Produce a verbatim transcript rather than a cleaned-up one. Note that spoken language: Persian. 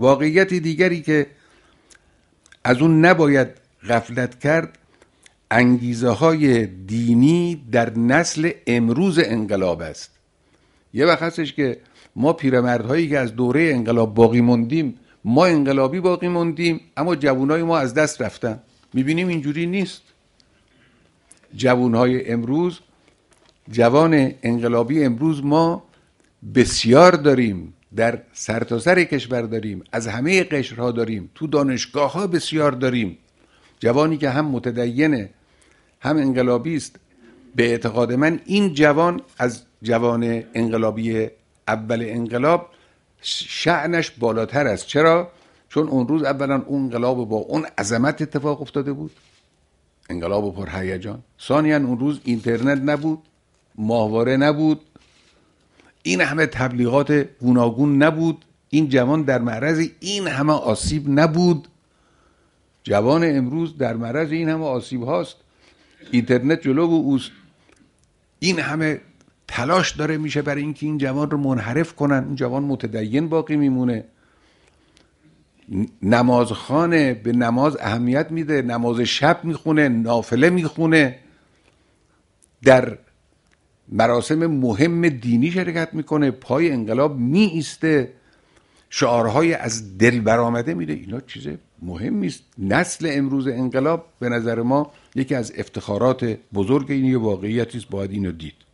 واقعیت دیگری که از اون نباید غفلت کرد، انگیزه های دینی در نسل امروز انقلاب است. یه وقت هستش که ما پیرمردهایی که از دوره انقلاب باقی موندیم، ما انقلابی باقی موندیم، اما جوانای ما از دست رفتن. میبینیم اینجوری نیست. جوانهای امروز، جوان انقلابی امروز ما بسیار داریم، در سرتاسر کشور داریم، از همه قشرها داریم، تو دانشگاه ها بسیار داریم. جوانی که هم متدینه هم انقلابی است. به اعتقاد من این جوان از جوان انقلابی اول انقلاب شأنش بالاتر است. چرا؟ چون اون روز اولا اون انقلاب با اون عظمت اتفاق افتاده بود، انقلاب پرهیجان. ثانیاً اون روز اینترنت نبود، ماهواره نبود، این همه تبلیغات گوناگون نبود، این جوان در معرض این همه آسیب نبود. جوان امروز در معرض این همه آسیب هاست. اینترنت جلو اوست، این همه تلاش داره میشه برای اینکه این جوان رو منحرف کنن. این جوان متدین باقی میمونه، نمازخانه، به نماز اهمیت میده، نماز شب میخونه، نافله میخونه، در مراسم مهم دینی شرکت میکنه، پای انقلاب می ایسته، شعارهای از دل برآمده میده. اینا چیز مهمی است. نسل امروز انقلاب به نظر ما یکی از افتخارات بزرگ این واقعیتی است، باید اینو دید.